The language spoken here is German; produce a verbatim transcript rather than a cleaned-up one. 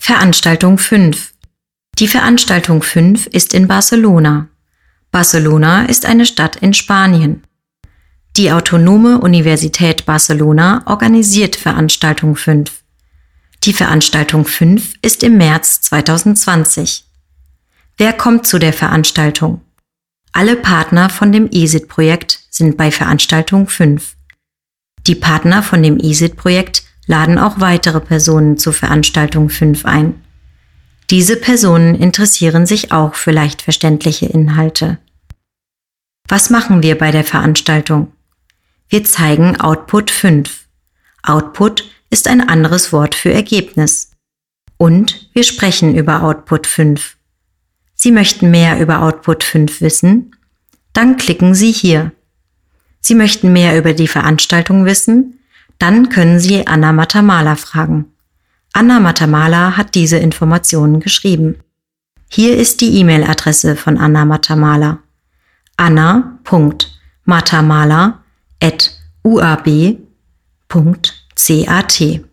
Veranstaltung fünf. Die Veranstaltung fünf ist in Barcelona. Barcelona ist eine Stadt in Spanien. Die Autonome Universität Barcelona organisiert Veranstaltung fünf. Die Veranstaltung fünf ist im März zweitausendzwanzig. Wer kommt zu der Veranstaltung? Alle Partner von dem E S I T-Projekt sind bei Veranstaltung fünf. Die Partner von dem E S I T-Projekt laden auch weitere Personen zu Veranstaltung fünf ein. Diese Personen interessieren sich auch für leicht verständliche Inhalte. Was machen wir bei der Veranstaltung? Wir zeigen Output fünf. Output ist ein anderes Wort für Ergebnis. Und wir sprechen über Output fünf. Sie möchten mehr über Output fünf wissen? Dann klicken Sie hier. Sie möchten mehr über die Veranstaltung wissen? Dann können Sie Anna Matamala fragen. Anna Matamala hat diese Informationen geschrieben. Hier ist die E-Mail-Adresse von Anna Matamala. anna punkt matamala at u a b punkt cat